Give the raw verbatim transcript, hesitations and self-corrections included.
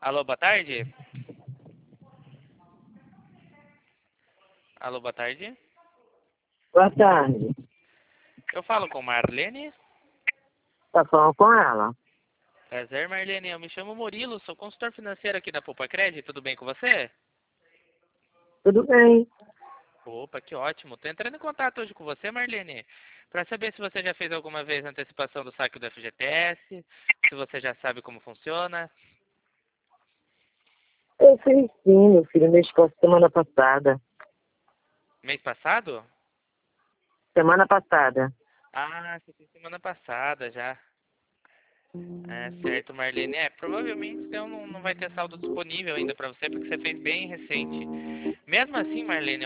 Alô, boa tarde? Alô, boa tarde? Boa tarde. Eu falo com Marlene? Tá falando com ela? Prazer, Marlene. Eu me chamo Murilo, sou consultor financeiro aqui da Poupa Cred. Tudo bem com você? Tudo bem. Opa, que ótimo. Tô entrando em contato hoje com você, Marlene, para saber se você já fez alguma vez a antecipação do saque do F G T S, se você já sabe como funciona. Eu fiz sim, meu filho, mês pa- semana passada. Mês passado? Semana passada. Ah, você fez semana passada já. É certo, Marlene. É, provavelmente então não, não vai ter saldo disponível ainda para você, porque você fez bem recente. Mesmo assim, Marlene,